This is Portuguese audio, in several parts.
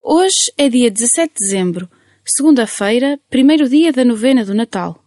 Hoje é dia 17 de dezembro, segunda-feira, primeiro dia da novena do Natal.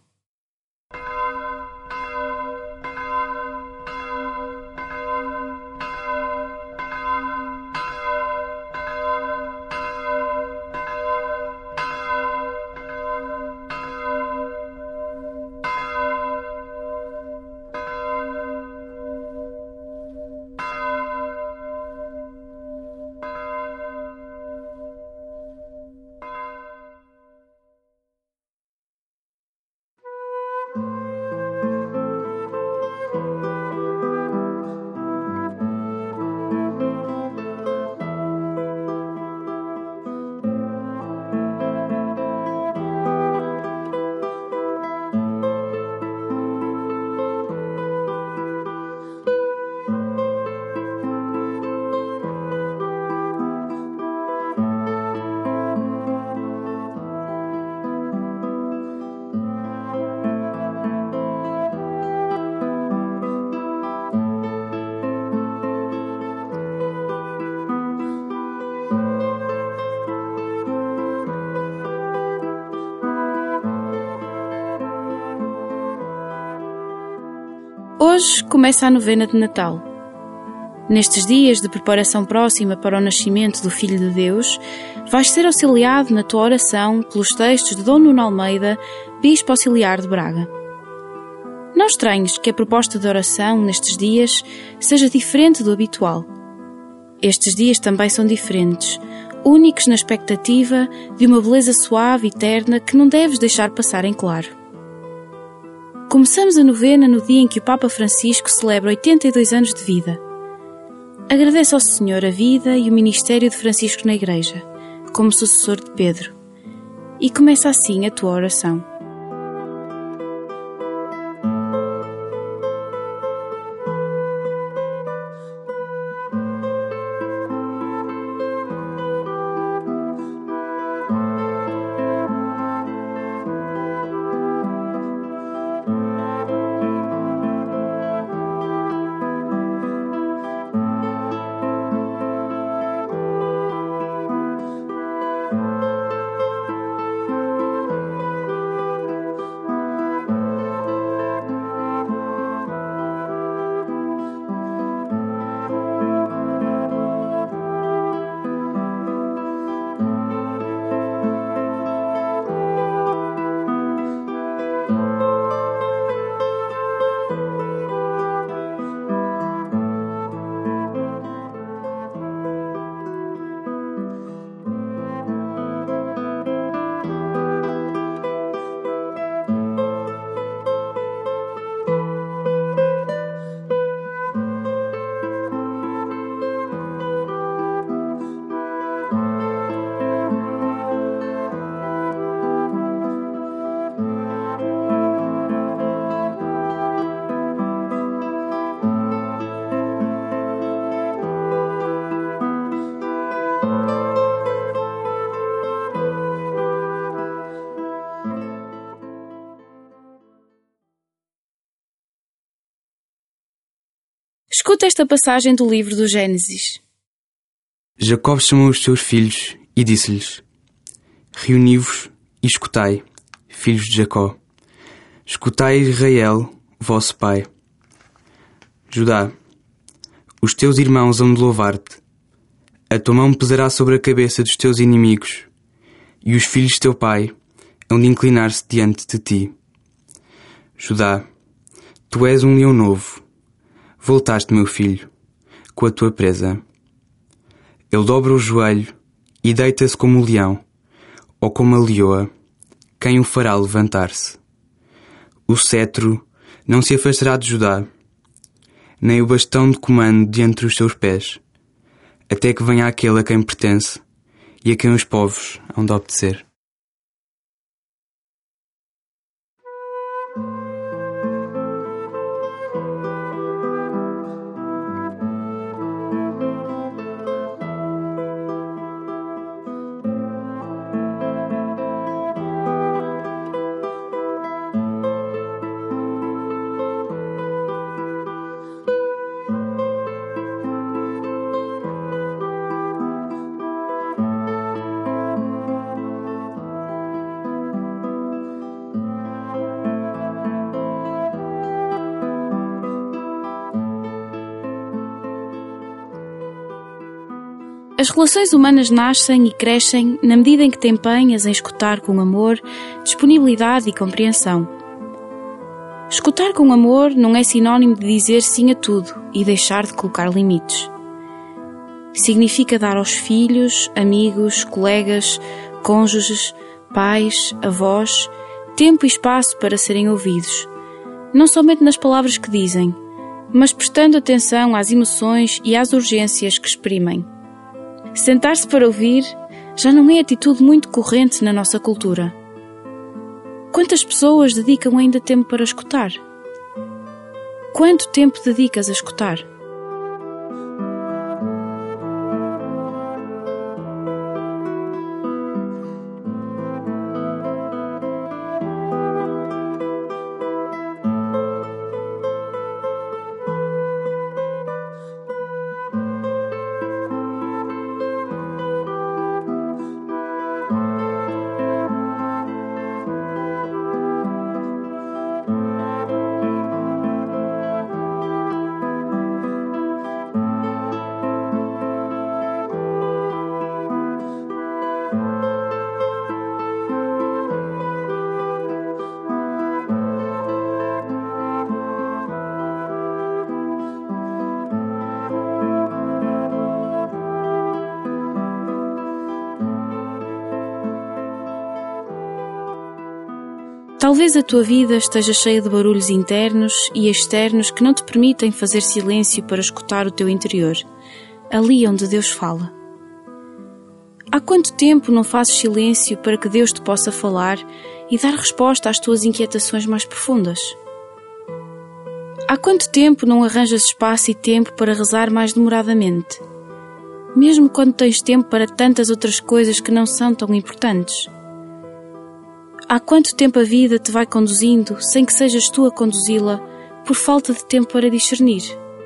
Hoje começa a novena de Natal. Nestes dias de preparação próxima para o nascimento do Filho de Deus, vais ser auxiliado na tua oração pelos textos de Dom Nuno Almeida, Bispo Auxiliar de Braga. Não estranhes que a proposta de oração nestes dias seja diferente do habitual. Estes dias também são diferentes, únicos na expectativa de uma beleza suave e terna que não deves deixar passar em claro. Começamos a novena no dia em que o Papa Francisco celebra 82 anos de vida. Agradece ao Senhor a vida e o ministério de Francisco na Igreja, como sucessor de Pedro. E começa assim a tua oração. Escuta esta passagem do livro do Gênesis. Jacó chamou os seus filhos e disse-lhes: Reuni-vos e escutai, filhos de Jacó. Escutai, Israel, vosso pai. Judá, os teus irmãos hão de louvar-te. A tua mão pesará sobre a cabeça dos teus inimigos, e os filhos de teu pai hão de inclinar-se diante de ti. Judá, tu és um leão novo. Voltaste, meu filho, com a tua presa. Ele dobra o joelho e deita-se como o leão, ou como a leoa, quem o fará levantar-se. O cetro não se afastará de Judá, nem o bastão de comando de entre os seus pés, até que venha aquele a quem pertence e a quem os povos hão de obedecer. As relações humanas nascem e crescem na medida em que te empenhas em escutar com amor, disponibilidade e compreensão. Escutar com amor não é sinónimo de dizer sim a tudo e deixar de colocar limites. Significa dar aos filhos, amigos, colegas, cônjuges, pais, avós, tempo e espaço para serem ouvidos, não somente nas palavras que dizem, mas prestando atenção às emoções e às urgências que exprimem. Sentar-se para ouvir já não é atitude muito corrente na nossa cultura. Quantas pessoas dedicam ainda tempo para escutar? Quanto tempo dedicas a escutar? Talvez a tua vida esteja cheia de barulhos internos e externos que não te permitem fazer silêncio para escutar o teu interior, ali onde Deus fala. Há quanto tempo não fazes silêncio para que Deus te possa falar e dar resposta às tuas inquietações mais profundas? Há quanto tempo não arranjas espaço e tempo para rezar mais demoradamente, mesmo quando tens tempo para tantas outras coisas que não são tão importantes? Há quanto tempo a vida te vai conduzindo sem que sejas tu a conduzi-la por falta de tempo para discernir?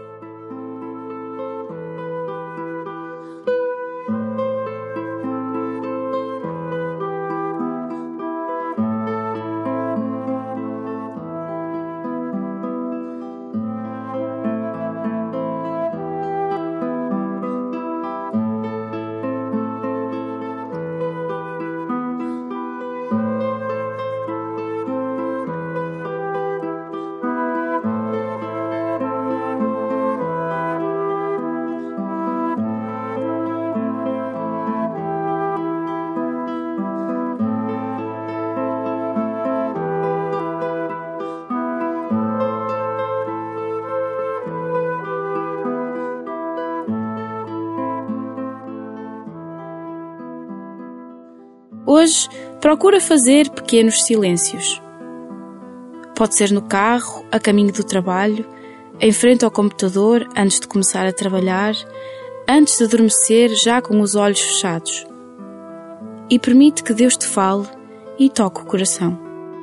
Hoje, procura fazer pequenos silêncios. Pode ser no carro, a caminho do trabalho, em frente ao computador antes de começar a trabalhar, antes de adormecer já com os olhos fechados. E permite que Deus te fale e toque o coração.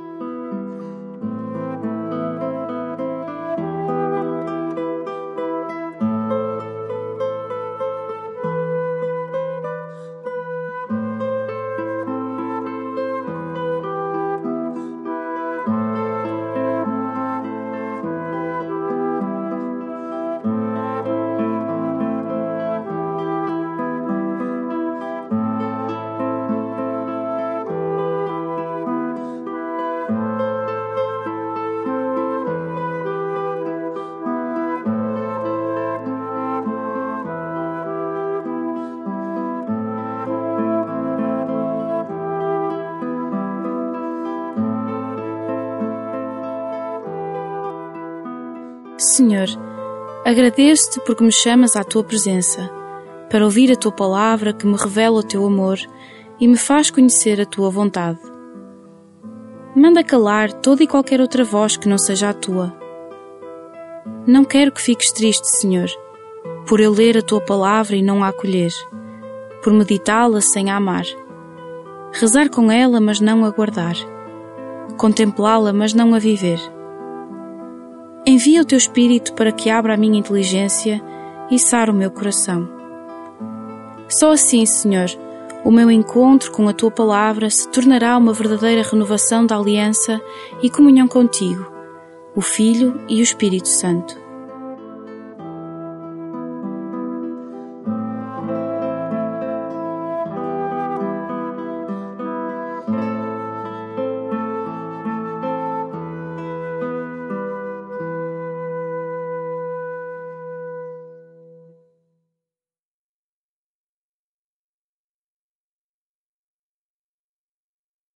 Senhor, agradeço-te porque me chamas à tua presença, para ouvir a tua palavra que me revela o teu amor e me faz conhecer a tua vontade. Manda calar toda e qualquer outra voz que não seja a tua. Não quero que fiques triste, Senhor, por eu ler a tua palavra e não a acolher, por meditá-la sem a amar, rezar com ela mas não a guardar, contemplá-la mas não a viver. Envia o teu Espírito para que abra a minha inteligência e sare o meu coração. Só assim, Senhor, o meu encontro com a tua palavra se tornará uma verdadeira renovação da aliança e comunhão contigo, o Filho e o Espírito Santo.